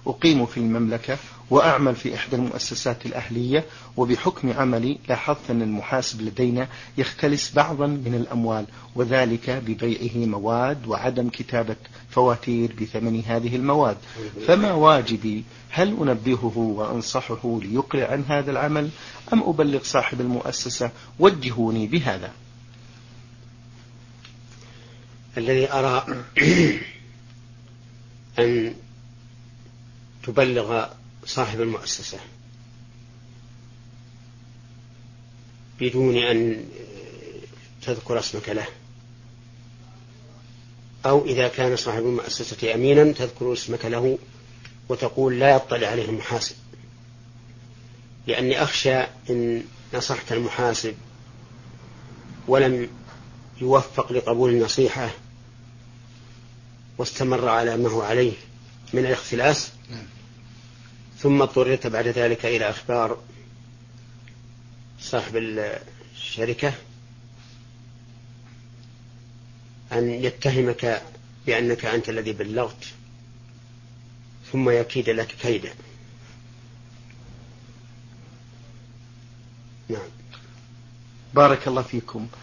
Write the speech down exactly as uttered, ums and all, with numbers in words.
أقيم في المملكة وأعمل في إحدى المؤسسات الأهلية، وبحكم عملي لاحظت أن المحاسب لدينا يختلس بعضا من الأموال، وذلك ببيعه مواد وعدم كتابة فواتير بثمن هذه المواد. فما واجبي؟ هل أنبهه وأنصحه ليقلع عن هذا العمل أم أبلغ صاحب المؤسسة؟ وجهوني بهذا. الذي أرى أن تبلغ صاحب المؤسسة بدون أن تذكر اسمك له، أو إذا كان صاحب المؤسسة أمينا تذكر اسمك له وتقول لا يطلع عليه المحاسب، لأني أخشى إن نصحت المحاسب ولم يوفق لقبول النصيحة واستمر على ما هو عليه من الاختلاس، ثم اضطررت بعد ذلك إلى أخبار صاحب الشركة أن يتهمك بأنك أنت الذي بلغت ثم يكيد لك كيدا. نعم. بارك الله فيكم.